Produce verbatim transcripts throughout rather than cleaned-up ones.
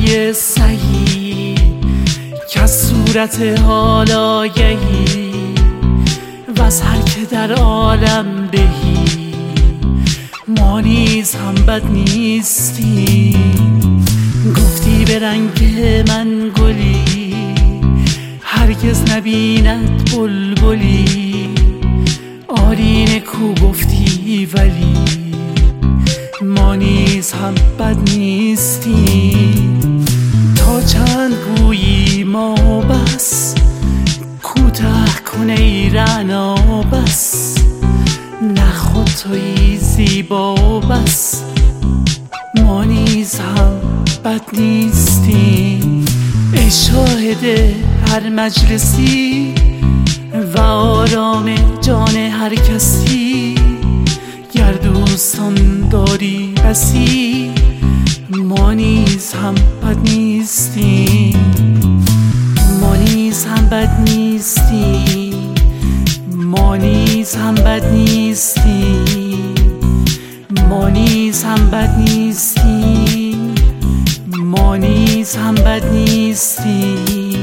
های سهی که از صورت حال آگهی و از هر که در عالم بهی ما نیز هم بد نیستیم. گفتی به رنگ من گلی هرگز نبیند بلبلی، آری نکو گفتی ولی ما نیز هم بد نیستیم. تا چند گویی ما بس کوتاه کن ای رعنا بس، نه خود تویی زیبا بس ما نیز هم بد نیستیم. ای شاهد هر مجلسی و آرام جان هر کسی، گر دوستان داری بسی ما نیز هم بد نیستیم. ما نیز هم بد نیستیم. ما نیز هم بد نیستیم. ما نیز هم بد نیستیم. ما نیز هم بد نیستیم.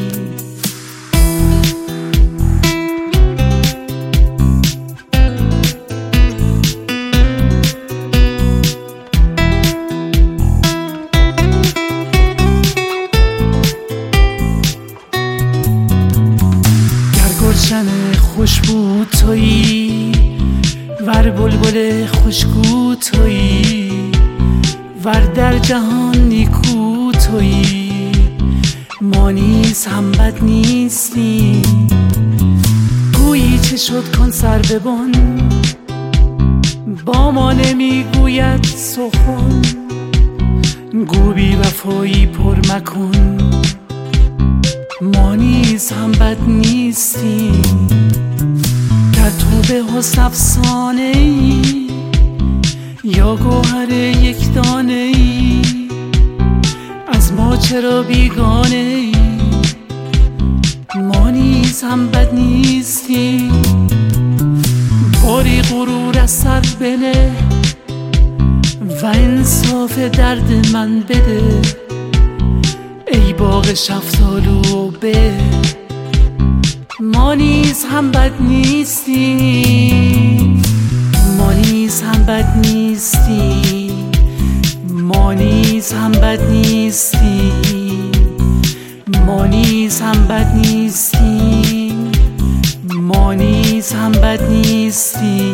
گلشن خوشبو تویی ور بلبل خوشگو تویی ور در جهان نیکو تویی ما نیز هم بد نیستیم. گویی چه شد کن سر ببن با ما نمیگوید سخن، گو بی وفایی پر مکن ما نیز هم بد نیستیم. گر تو به حسن افسانه ای یا گوهر یک دانه ای، از ما چرا بیگانه ای ما نیز هم بد نیستیم. باری غرور از سر بنه و انصاف درد من بده، ای باغ شفتالو به ما نیز هم بد نیستیم. ما نیز هم بد نیستیم. ما نیز هم بد نیستیم. ما نیز هم بد نیستیم. ما نیز هم بد نیستیم.